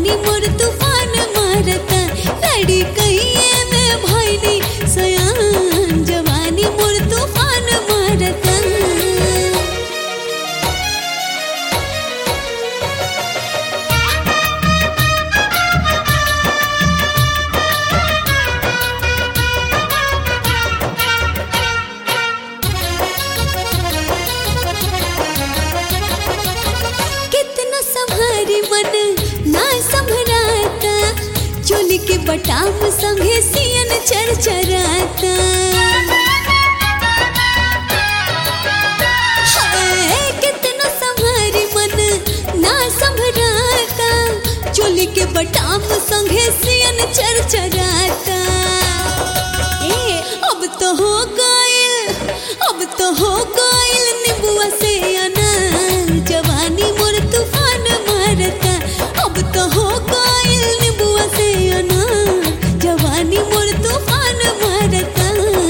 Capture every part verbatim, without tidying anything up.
जवानी मोर तूफान मारता लड़ी कहिए में भइली सयान जवानी मोर तूफान मारता कितना संभारी मन ना संभराता चोली के बटाम संगे सियन चरचराता हाय कितना संभारी मन ना संभराता चोली के बटाम संगे सियन चरचराता ए अब तो हो गइल अब तो हो गइल नींबुआ से अनार जवानी मोर तूफान मारता अब तो हो गइल नींबुआ से अनार जवानी मोर तूफान मारता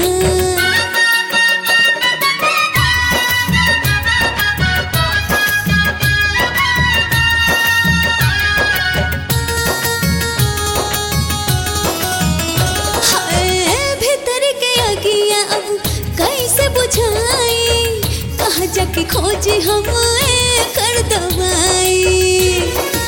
हाय भीतर के अगिया अब कैसे बुझाई कहाँ जाके खोजी हम कर दवाई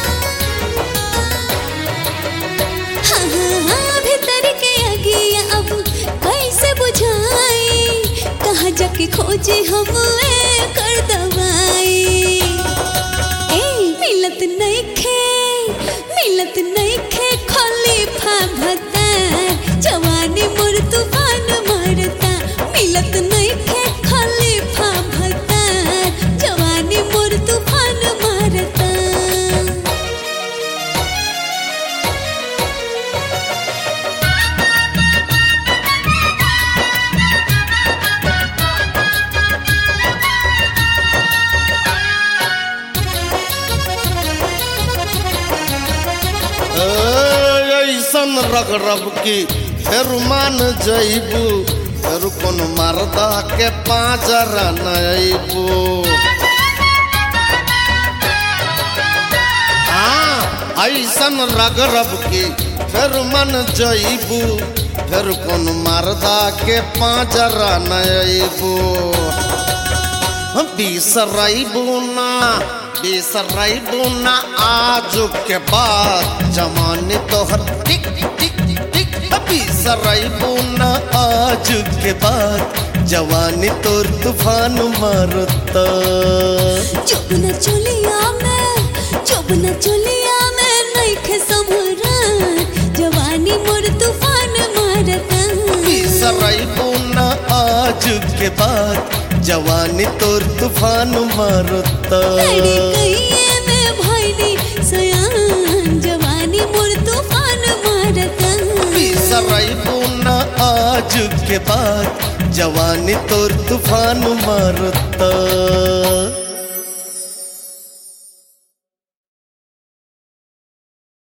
हाँ हाँ हाँ भीतर के अगिया अब कैसे बुझाई कहाँ जाके खोजी हम कर दवाई ए मिलत नहीं खे मिलत नहीं खे खलीफा भत्ता जवानी मोर तूफान मारता मिलत नहीं खे खलीफा भत्ता जवानी मोर तूफान मारता ऐसन रग रब की फिर मान जइबू फिर कौन मर्दा के पाँजर नइबू हाँ ऐसन रग रब की फिर मन जइबू फिर कौन मर्दा के पाँजर नइबू बिसरइबू ना बिसरइबू ना आज के बाद जवानी तोहर टिक टिक टिक बिसरइबू ना आज के बाद जवानी तोर तूफान मारता जब न चलिया में जब न चलिया में नहीं खे संभरा जवानी मोर तूफान मारता बिसरइबू ना आज के बाद जवानी तोर तूफान मारता लड़ी कहिए में भइली सयान जवानी मोर तूफान मारता बिसरइबू ना आज के बाद जवानी तोर तूफान मारता।